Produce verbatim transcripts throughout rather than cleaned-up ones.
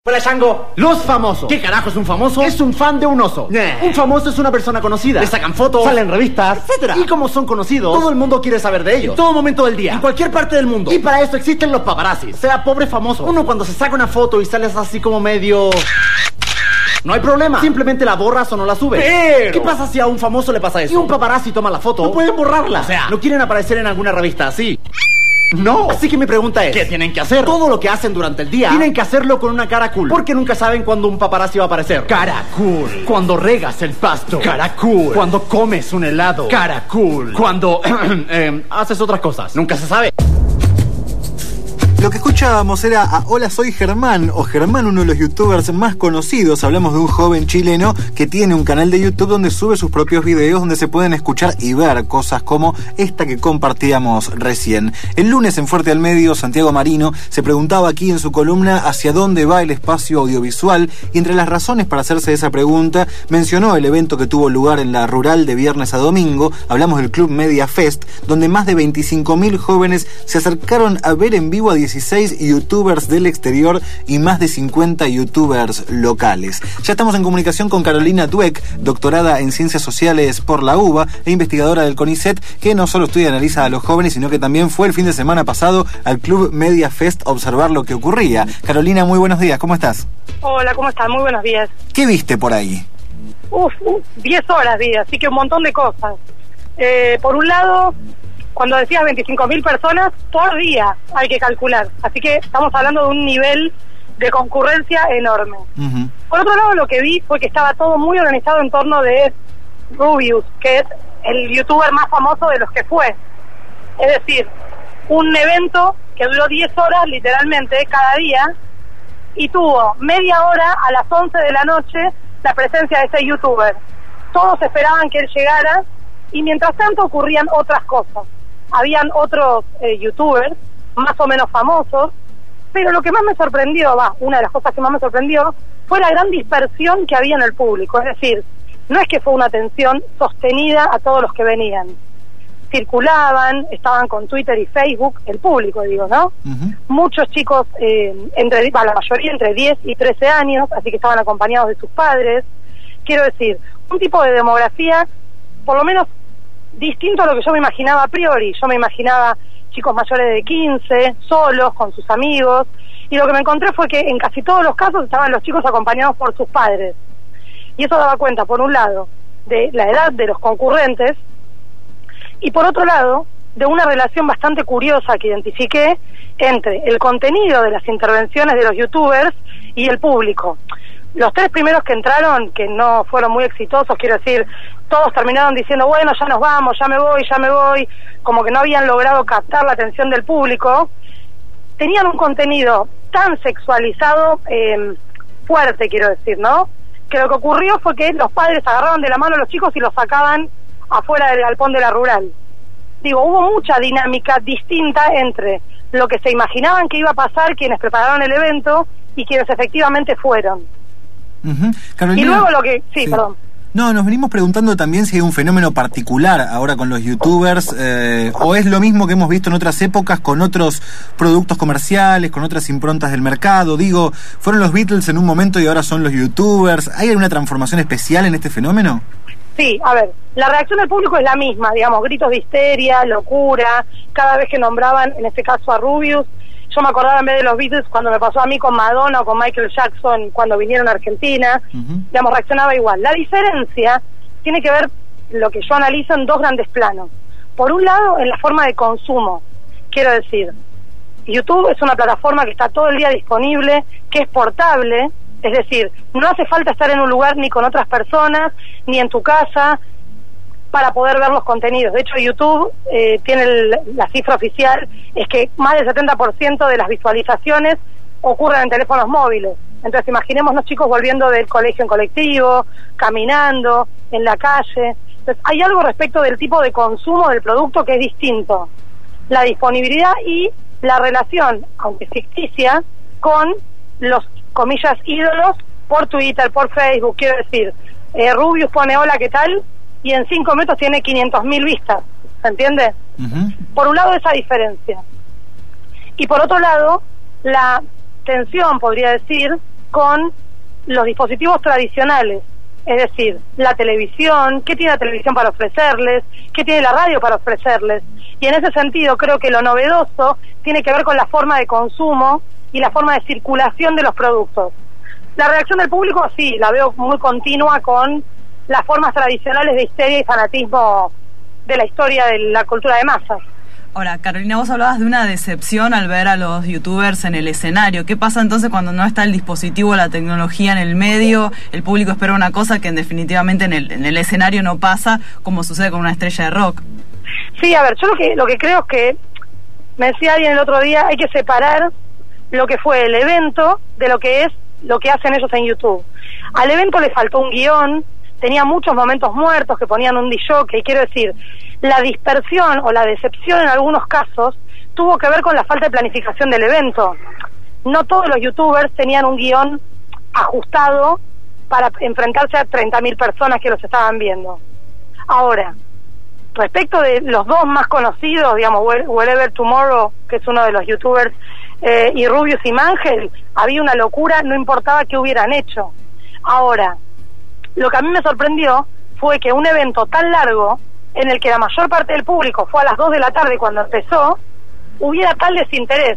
Hola, Chango. Los famosos. ¿Qué carajo es un famoso? Es un fan de un oso. Nah. Un famoso es una persona conocida. Le sacan fotos, salen en revistas, etcétera. Y como son conocidos, todo el mundo quiere saber de ellos. En todo momento del día. En cualquier parte del mundo. Y para eso existen los paparazzis. Sea pobre famoso. Uno cuando se saca una foto y sales así como medio... No hay problema. Simplemente la borras o no la subes. Pero... ¿qué pasa si a un famoso le pasa eso? Y un paparazzi toma la foto. No pueden borrarla. O sea, no quieren aparecer en alguna revista así. No. Así que mi pregunta es, ¿qué tienen que hacer? todo lo que hacen durante el día tienen que hacerlo con una cara cool, porque nunca saben cuándo un paparazzi va a aparecer. Cara cool. Cuando regas el pasto. Cara cool. Cuando comes un helado. Cara cool. Cuando eh, haces otras cosas. Nunca se sabe. Lo que escuchábamos era a Hola Soy Germán, o Germán, uno de los youtubers más conocidos. Hablamos de un joven chileno que tiene un canal de YouTube donde sube sus propios videos, donde se pueden escuchar y ver cosas como esta que compartíamos recién. El lunes en Fuerte al Medio, Santiago Marino se preguntaba aquí en su columna hacia dónde va el espacio audiovisual, y entre las razones para hacerse esa pregunta mencionó el evento que tuvo lugar en la Rural de viernes a domingo. Hablamos del Club Media Fest, donde más de veinticinco mil jóvenes se acercaron a ver en vivo a dieciséis youtubers del exterior y más de cincuenta youtubers locales. Ya estamos en comunicación con Carolina Dweck, doctorada en Ciencias Sociales por la UBA e investigadora del CONICET, que no solo estudia y analiza a los jóvenes, sino que también fue el fin de semana pasado al Club Media Fest a observar lo que ocurría. Carolina, muy buenos días, ¿cómo estás? Hola, ¿cómo estás? Muy buenos días. ¿Qué viste por ahí? Uf, uf, diez horas vi, así que un montón de cosas. Eh, por un lado, cuando decías veinticinco mil personas, por día hay que calcular. Así que estamos hablando de un nivel de concurrencia enorme. Uh-huh. Por otro lado, lo que vi fue que estaba todo muy organizado en torno de Rubius, que es el youtuber más famoso de los que fue. Es decir, un evento que duró diez horas literalmente cada día y tuvo media hora a las once de la noche la presencia de ese youtuber. Todos esperaban que él llegara y mientras tanto ocurrían otras cosas. Habían otros eh, youtubers más o menos famosos, pero lo que más me sorprendió, va, una de las cosas que más me sorprendió fue la gran dispersión que había en el público. Es decir, no es que fue una atención sostenida a todos los que venían. Circulaban, estaban con Twitter y Facebook, el público digo, ¿no? Uh-huh. Muchos chicos, eh, entre va, la mayoría entre diez y trece años, así que estaban acompañados de sus padres. Quiero decir, un tipo de demografía por lo menos distinto a lo que yo me imaginaba a priori. Yo me imaginaba chicos mayores de quince, solos, con sus amigos, y lo que me encontré fue que en casi todos los casos estaban los chicos acompañados por sus padres. Y eso daba cuenta, por un lado, de la edad de los concurrentes, y por otro lado, de una relación bastante curiosa que identifiqué entre el contenido de las intervenciones de los youtubers y el público. Los tres primeros que entraron, que no fueron muy exitosos, quiero decir, todos terminaron diciendo, bueno, ya nos vamos, ya me voy, ya me voy, como que no habían logrado captar la atención del público. Tenían un contenido tan sexualizado, eh, fuerte, quiero decir, ¿no? Que lo que ocurrió fue que los padres agarraban de la mano a los chicos y los sacaban afuera del galpón de la Rural. Digo, hubo mucha dinámica distinta entre lo que se imaginaban que iba a pasar quienes prepararon el evento y quienes efectivamente fueron. Uh-huh. Carolina, y luego lo que... Sí, sí, perdón. No, nos venimos preguntando también si hay un fenómeno particular ahora con los youtubers, eh, o es lo mismo que hemos visto en otras épocas con otros productos comerciales, con otras improntas del mercado. Digo, fueron los Beatles en un momento y ahora son los youtubers. ¿Hay alguna transformación especial en este fenómeno? Sí, a ver, la reacción del público es la misma, digamos, gritos de histeria, locura, cada vez que nombraban, en este caso a Rubius. Yo me acordaba en vez de los Beatles cuando me pasó a mí con Madonna o con Michael Jackson cuando vinieron a Argentina, uh-huh. digamos, reaccionaba igual. La diferencia tiene que ver, lo que yo analizo, en dos grandes planos. Por un lado, en la forma de consumo. Quiero decir, YouTube es una plataforma que está todo el día disponible, que es portable, es decir, no hace falta estar en un lugar ni con otras personas, ni en tu casa, para poder ver los contenidos. De hecho, YouTube eh, tiene el, la cifra oficial, es que más del setenta por ciento de las visualizaciones ocurren en teléfonos móviles. Entonces, imaginemos los chicos volviendo del colegio en colectivo, caminando, en la calle. Entonces, hay algo respecto del tipo de consumo del producto que es distinto. La disponibilidad y la relación, aunque ficticia, con los, comillas, ídolos por Twitter, por Facebook. Quiero decir, eh, Rubius pone hola, ¿qué tal? Y en cinco minutos tiene quinientas mil vistas, ¿se entiende? Uh-huh. Por un lado esa diferencia. Y por otro lado, la tensión, podría decir, con los dispositivos tradicionales, es decir, la televisión, qué tiene la televisión para ofrecerles, qué tiene la radio para ofrecerles. Y en ese sentido creo que lo novedoso tiene que ver con la forma de consumo y la forma de circulación de los productos. La reacción del público sí, la veo muy continua con las formas tradicionales de histeria y fanatismo de la historia de la cultura de masas. Ahora, Carolina, vos hablabas de una decepción al ver a los youtubers en el escenario. ¿Qué pasa entonces cuando no está el dispositivo, la tecnología en el medio? El público espera una cosa que en definitivamente en el, en el escenario no pasa, como sucede con una estrella de rock. Sí, a ver, yo lo que, lo que creo es que, me decía alguien el otro día, hay que separar lo que fue el evento de lo que es lo que hacen ellos en YouTube. Al evento le faltó un guión, tenía muchos momentos muertos que ponían un disjockey, quiero decir, la dispersión o la decepción en algunos casos tuvo que ver con la falta de planificación del evento. No todos los youtubers tenían un guión ajustado para enfrentarse a treinta mil personas que los estaban viendo. Ahora, respecto de los dos más conocidos, digamos, Wherever Tomorrow, que es uno de los youtubers, eh, y Rubius y Mangel, había una locura, no importaba qué hubieran hecho. Ahora, lo que a mí me sorprendió fue que un evento tan largo, en el que la mayor parte del público fue a las dos de la tarde cuando empezó, hubiera tal desinterés.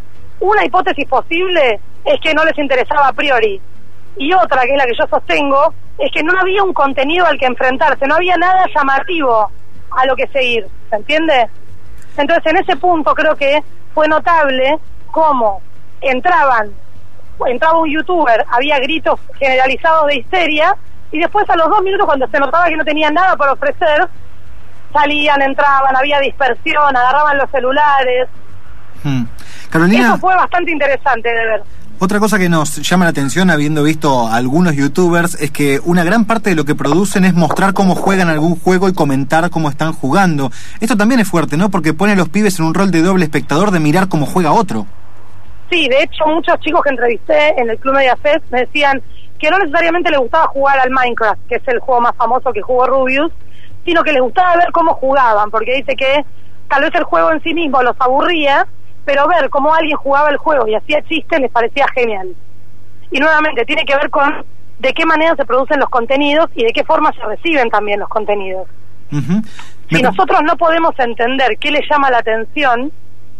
Una hipótesis posible es que no les interesaba a priori, y otra, que es la que yo sostengo, es que no había un contenido al que enfrentarse, no había nada llamativo a lo que seguir, ¿se entiende? Entonces en ese punto creo que fue notable cómo entraban, entraba un youtuber, había gritos generalizados de histeria, y después a los dos minutos, cuando se notaba que no tenían nada para ofrecer, salían, entraban, había dispersión, agarraban los celulares. Hmm. Carolina, eso fue bastante interesante de ver. Otra cosa que nos llama la atención, habiendo visto a algunos youtubers, es que una gran parte de lo que producen es mostrar cómo juegan algún juego y comentar cómo están jugando. Esto también es fuerte, ¿no? Porque pone a los pibes en un rol de doble espectador, de mirar cómo juega otro. Sí, de hecho muchos chicos que entrevisté en el Club Media Fest me decían que no necesariamente les gustaba jugar al Minecraft, que es el juego más famoso que jugó Rubius, sino que les gustaba ver cómo jugaban, porque dice que tal vez el juego en sí mismo los aburría, pero ver cómo alguien jugaba el juego y hacía chistes les parecía genial. Y nuevamente tiene que ver con de qué manera se producen los contenidos y de qué forma se reciben también los contenidos. Uh-huh. Si Me... nosotros no podemos entender qué le llama la atención,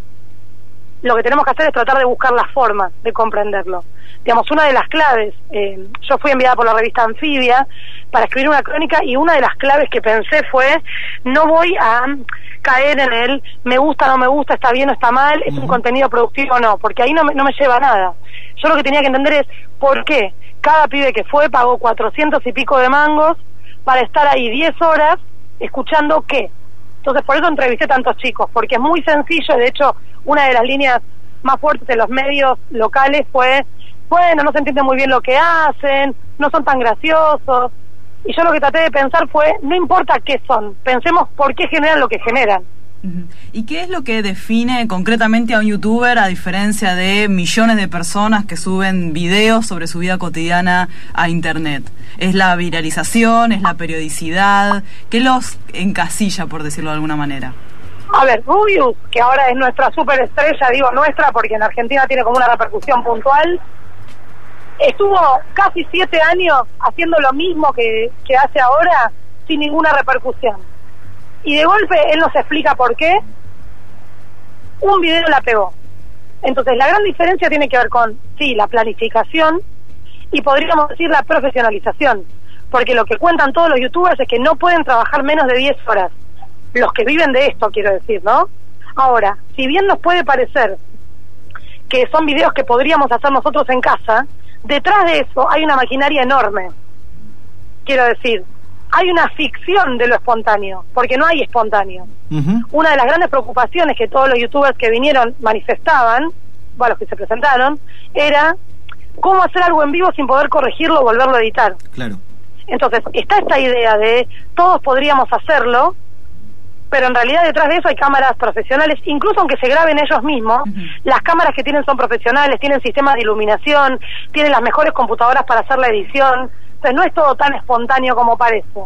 lo que tenemos que hacer es tratar de buscar la forma de comprenderlo. Digamos, una de las claves, eh, yo fui enviada por la revista Anfibia para escribir una crónica, y una de las claves que pensé fue, no voy a caer en el me gusta, no me gusta, está bien o está mal, es un contenido productivo o no, porque ahí no me, no me lleva a nada. Yo lo que tenía que entender es por qué cada pibe que fue pagó cuatrocientos y pico de mangos para estar ahí diez horas escuchando qué. Entonces por eso entrevisté tantos chicos, porque es muy sencillo. De hecho, una de las líneas más fuertes de los medios locales fue, bueno, no se entiende muy bien lo que hacen, no son tan graciosos. Y yo lo que traté de pensar fue, no importa qué son, pensemos por qué generan lo que generan. Uh-huh. ¿Y qué es lo que define concretamente a un youtuber, a diferencia de millones de personas que suben videos sobre su vida cotidiana a internet? ¿Es la viralización? ¿Es la periodicidad? ¿Qué los encasilla, por decirlo de alguna manera? A ver, Rubius, que ahora es nuestra superestrella, digo nuestra porque en Argentina tiene como una repercusión puntual, estuvo casi siete años haciendo lo mismo que, que hace ahora sin ninguna repercusión. Y de golpe él nos explica por qué un video la pegó. Entonces la gran diferencia tiene que ver con, sí, la planificación y podríamos decir la profesionalización. Porque lo que cuentan todos los youtubers es que no pueden trabajar menos de diez horas. Los que viven de esto, quiero decir, ¿no? Ahora, si bien nos puede parecer que son videos que podríamos hacer nosotros en casa, detrás de eso hay una maquinaria enorme. Quiero decir, hay una ficción de lo espontáneo, porque no hay espontáneo. Uh-huh. Una de las grandes preocupaciones que todos los youtubers que vinieron manifestaban, bueno, los que se presentaron, era cómo hacer algo en vivo sin poder corregirlo o volverlo a editar. Claro. Entonces, está esta idea de todos podríamos hacerlo, pero en realidad detrás de eso hay cámaras profesionales, incluso aunque se graben ellos mismos, uh-huh. Las cámaras que tienen son profesionales, tienen sistemas de iluminación, tienen las mejores computadoras para hacer la edición. Entonces no es todo tan espontáneo como parece.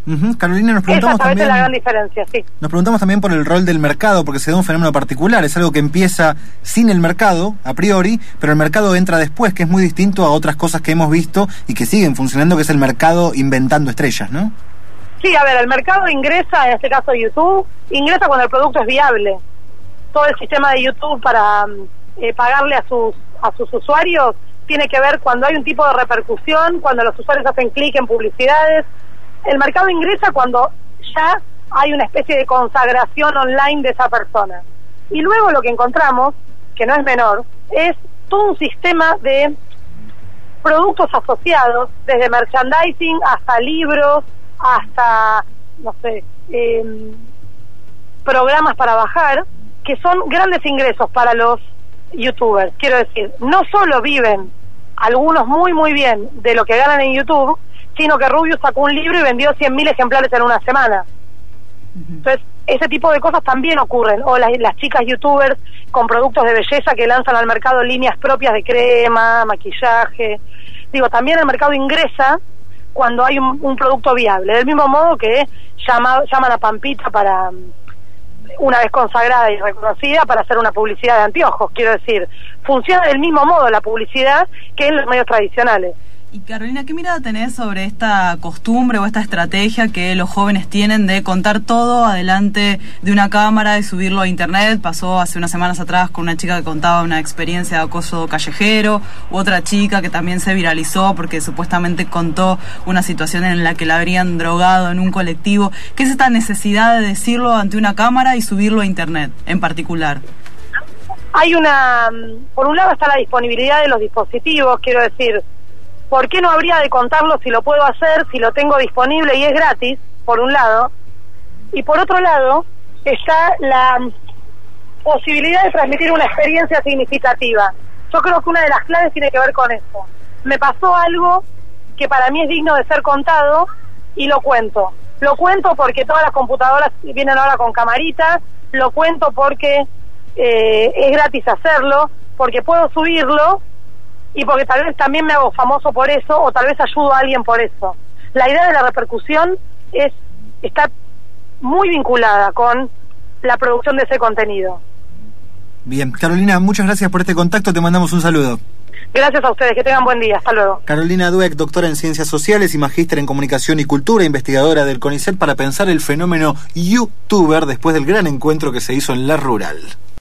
Uh-huh. Carolina, nos Esa preguntamos a veces también... es la gran diferencia, sí. Nos preguntamos también por el rol del mercado, porque se da un fenómeno particular, es algo que empieza sin el mercado, a priori, pero el mercado entra después, que es muy distinto a otras cosas que hemos visto y que siguen funcionando, que es el mercado inventando estrellas, ¿no? Sí, a ver, el mercado ingresa, en este caso YouTube, ingresa cuando el producto es viable. Todo el sistema de YouTube para eh, pagarle a sus, a sus usuarios tiene que ver cuando hay un tipo de repercusión, cuando los usuarios hacen clic en publicidades. El mercado ingresa cuando ya hay una especie de consagración online de esa persona. Y luego lo que encontramos, que no es menor, es todo un sistema de productos asociados, desde merchandising hasta libros, hasta, no sé, eh, programas para bajar, que son grandes ingresos para los youtubers. Quiero decir, no solo viven algunos muy muy bien de lo que ganan en YouTube, sino que Rubius sacó un libro y vendió cien mil ejemplares en una semana. Entonces, ese tipo de cosas también ocurren. O las, las chicas youtubers con productos de belleza que lanzan al mercado líneas propias de crema, maquillaje. Digo, también el mercado ingresa cuando hay un, un producto viable. Del mismo modo que llama, llaman a Pampita para, una vez consagrada y reconocida, para hacer una publicidad de anteojos. Quiero decir, funciona del mismo modo la publicidad que en los medios tradicionales. Y Carolina, ¿qué mirada tenés sobre esta costumbre o esta estrategia que los jóvenes tienen de contar todo adelante de una cámara y subirlo a internet? Pasó hace unas semanas atrás con una chica que contaba una experiencia de acoso callejero, u otra chica que también se viralizó porque supuestamente contó una situación en la que la habrían drogado en un colectivo. ¿Qué es esta necesidad de decirlo ante una cámara y subirlo a internet en particular? Hay una, por un lado está la disponibilidad de los dispositivos, quiero decir, ¿por qué no habría de contarlo si lo puedo hacer, si lo tengo disponible y es gratis, por un lado? Y por otro lado, está la posibilidad de transmitir una experiencia significativa. Yo creo que una de las claves tiene que ver con eso. Me pasó algo que para mí es digno de ser contado y lo cuento. Lo cuento porque todas las computadoras vienen ahora con camaritas, lo cuento porque eh, es gratis hacerlo, porque puedo subirlo, y porque tal vez también me hago famoso por eso, o tal vez ayudo a alguien por eso. La idea de la repercusión es está muy vinculada con la producción de ese contenido. Bien, Carolina, muchas gracias por este contacto, te mandamos un saludo. Gracias a ustedes, que tengan buen día, hasta luego. Carolina Dweck, doctora en Ciencias Sociales y magíster en Comunicación y Cultura, investigadora del CONICET, para pensar el fenómeno youtuber después del gran encuentro que se hizo en La Rural.